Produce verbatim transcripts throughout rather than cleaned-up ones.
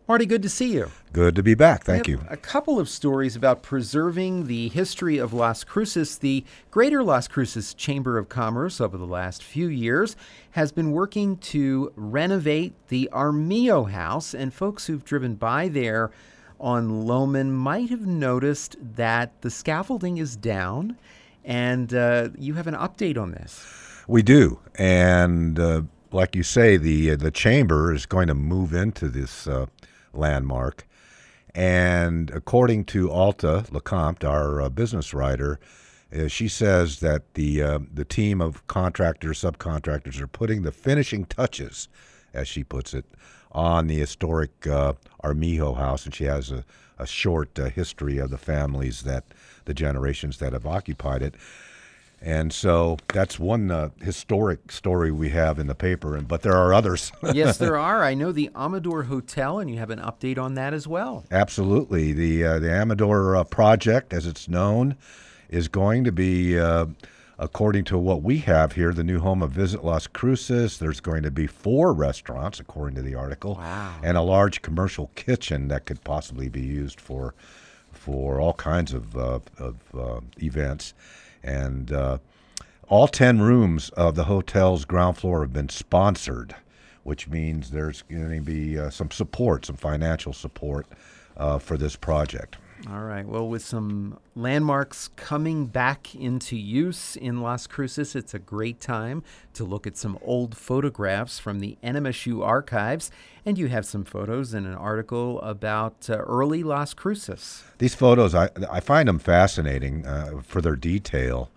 Marty, good to see you. Good to be back. Thank I you. have a couple of stories about preserving the history of Las Cruces. The Greater Las Cruces Chamber of Commerce over the last few years has been working to renovate the Armijo House, and folks who've driven by there on Lohman might have noticed that the scaffolding is down, and uh, you have an update on this. We do, and uh, like you say, the uh, the chamber is going to move into this uh, landmark. And according to Alta Lecomte, our uh, business writer, uh, she says that the uh, the team of contractors, subcontractors are putting the finishing touches, as she puts it, on the historic uh, Armijo house. And she has a, a short uh, history of the families that, the generations that have occupied it. And so that's one uh, historic story we have in the paper, and but there are others. Yes, there are. I know the Amador Hotel, and you have an update on that as well. Absolutely. The uh, the Amador uh, project, as it's known, is going to be, uh, according to what we have here, the new home of Visit Las Cruces. There's going to be four restaurants, according to the article, wow, and a large commercial kitchen that could possibly be used for for all kinds of, uh, of uh, events. And uh, all ten rooms of the hotel's ground floor have been sponsored, which means there's going to be uh, some support, some financial support uh, for this project. All right. Well, with some landmarks coming back into use in Las Cruces, it's a great time to look at some old photographs from the N M S U archives. And you have some photos in an article about uh, early Las Cruces. These photos, I, I find them fascinating uh, for their detail.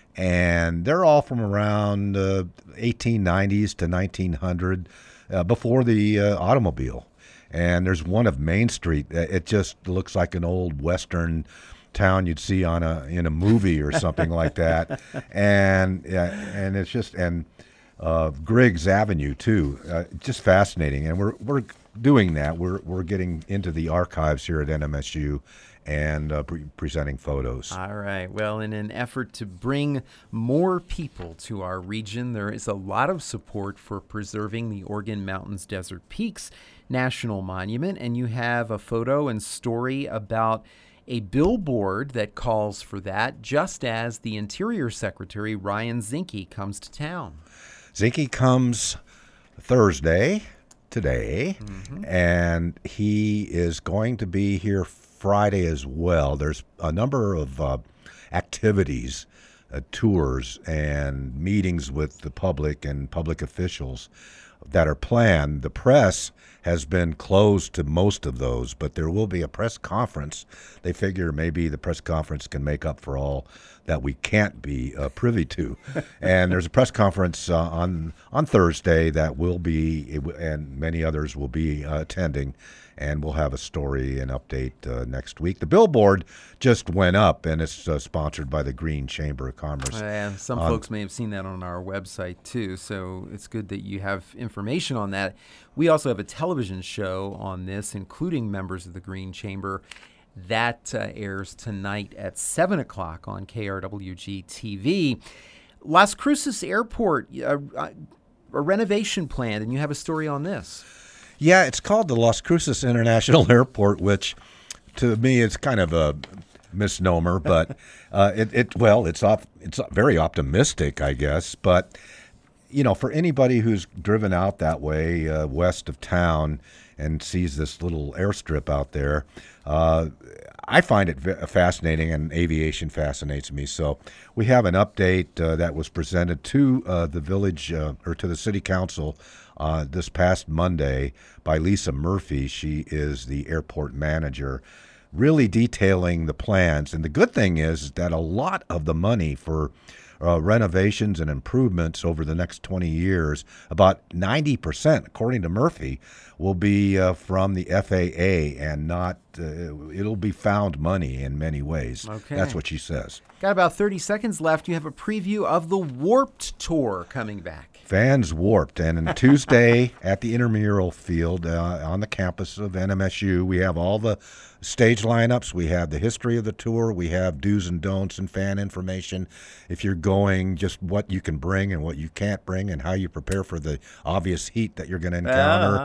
And they're all from around uh, eighteen nineties to nineteen hundred, uh, before the uh, automobile. And there's one of Main Street. It just looks like an old Western town you'd see on a in a movie or something like that. And uh, and it's just and uh, Griggs Avenue too. Uh, just fascinating. And we're we're doing that. We're we're getting into the archives here at N M S U and uh, pre- presenting photos. All right. Well, in an effort to bring more people to our region, there is a lot of support for preserving the Organ Mountains Desert Peaks National Monument, and you have a photo and story about a billboard that calls for that, just as the Interior Secretary Ryan Zinke comes to town. Zinke comes Thursday, today, mm-hmm. and he is going to be here Friday as well. There's a number of uh, activities, uh, tours, and meetings with the public and public officials that are planned. The press has been closed to most of those, but there will be a press conference. They figure maybe the press conference can make up for all that we can't be uh, privy to. And there's a press conference uh, on on Thursday that will be, and many others will be uh, attending, and we'll have a story and update uh, next week. The billboard just went up, and it's uh, sponsored by the Green Chamber of Commerce. Uh, yeah, some on, folks may have seen that on our website, too, so it's good that you have information on that. We also have a television show on this, including members of the Green Chamber. That uh, airs tonight at seven o'clock on K R W G T V. Las Cruces Airport, uh, uh, a renovation plan, and you have a story on this. Yeah, it's called the Las Cruces International Airport, which to me is kind of a misnomer, but uh, it, it well, it's op- it's very optimistic, I guess. But you know, for anybody who's driven out that way uh, west of town and sees this little airstrip out there, uh, I find it v- fascinating, and aviation fascinates me. So we have an update uh, that was presented to uh, the village uh, or to the city council uh, this past Monday by Lisa Murphy. She is the airport manager, really detailing the plans. And the good thing is that a lot of the money for Uh, renovations and improvements over the next twenty years, about ninety percent, according to Murphy, will be uh, from the F A A, and not, uh, it'll be found money in many ways. Okay. That's what she says. Got about thirty seconds left. You have a preview of the Warped Tour coming back. Fans Warped. And on Tuesday at the intramural field uh, on the campus of N M S U, we have all the stage lineups. We have the history of the tour. We have do's and don'ts and fan information. If you're going, just what you can bring and what you can't bring, and how you prepare for the obvious heat that you're going to encounter. Ah.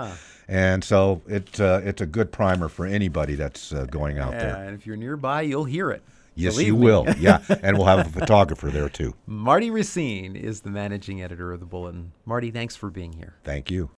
And so it uh, it's a good primer for anybody that's uh, going out there. And if you're nearby, you'll hear it. Yes, Believe you me. will. Yeah, and we'll have a photographer there too. Marty Racine is the managing editor of the Bulletin. Marty, thanks for being here. Thank you.